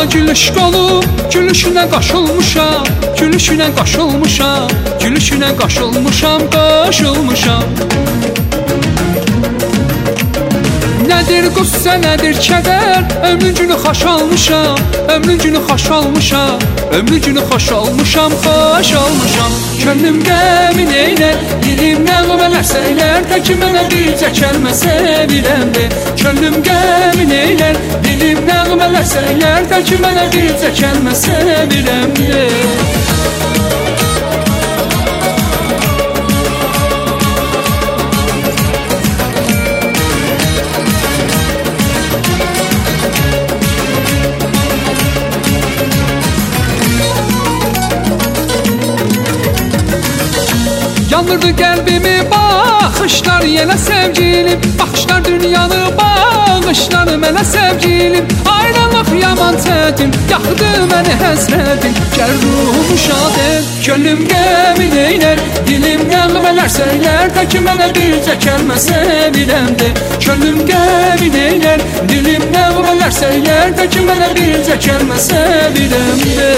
gülüş qolub, gülüşünə qaşılmışam, gülüşünə qaşılmışam, gülüşünə qaşılmışam, qaşılmışam. Nədir qüssə, nədir kədər, ömrün günü xoş almışam, ömrün günü xoş almışam, ömrün günü xoş almışam, xoş almışam. Könlüm qəmin eylər, dilim nəğmələr söylər, təki mənə bircə kəlmə sevirəm de. Könlüm qəmin eylər, dilim nəğmələr söylər, təki mənə bircə kəlmə sevirəm de. Yanırdı qəlbimi baxışlar yenə sevgilim, baxışlar dünyanı bağışlar mənə sevgilim. Ayrılıq yaman çətin, yaxdı məni həsrətin, gəl ruhumu şad et. Könlüm qəmin eylər, dilim nəğmələr söylər, təki mənə bircə kəlmə sevirəm de. Könlüm qəmin eylər, dilim nəğmələr söylər, təki mənə bircə kəlmə sevirəm de.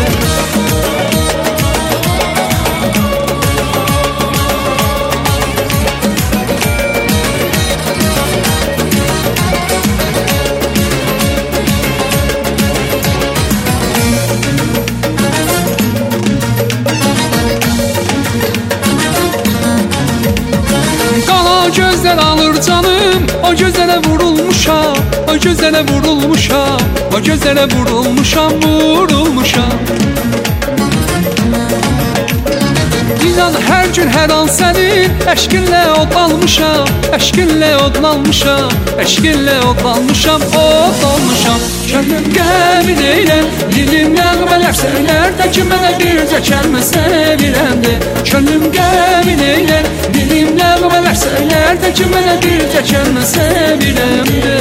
Gözler alır canım, o gözlere vurulmuşam, o gözlere vurulmuşam, o gözlere vurulmuşam, vurulmuşam. İnan hər gün hər an sənin əşkinlə odlanmışam, əşkinlə odlanmışam, əşkinlə odlanmışam, odlanmışam. Könlüm qəmin eylər, dilim nəğmələr söylər, təki mənə bircə kəlmə sevirəm de. Könlüm qəmin eylər, dilim nəğmələr söylər, təki mənə bircə kəlmə sevirəm de.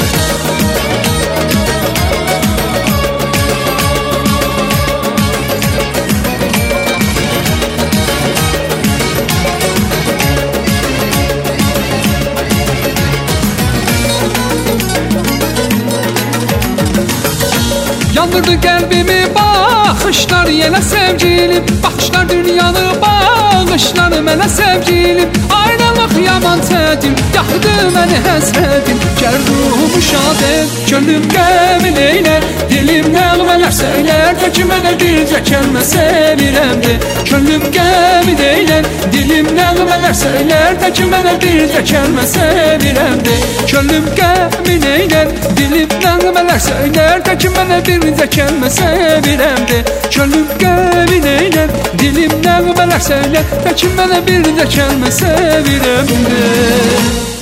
Yanırdı qəlbimi baxışlar yenə sevgilim, baxışlar dünyanı bağışlar mənə sevgilim. Ayrılıq yaman çətin, yaxdı məni həsrətin, gəl ruhumu şad et. Könlüm qəmin eylər, dilim nəğmələr söylər, təki mənə bircə kəlmə sevirəm de. Könlüm qəmin eylər, dilim nəğmələr söylər, təki mənə bircə kəlmə sevirəm de. Könlüm qəmin eylər, dilim nəğmələr söylər, təki mənə bircə kəlmə sevirəm de. Könlüm qəmin eylər, dilim nəğmələr söylər, təki mənə bircə kəlmə sevirəm de.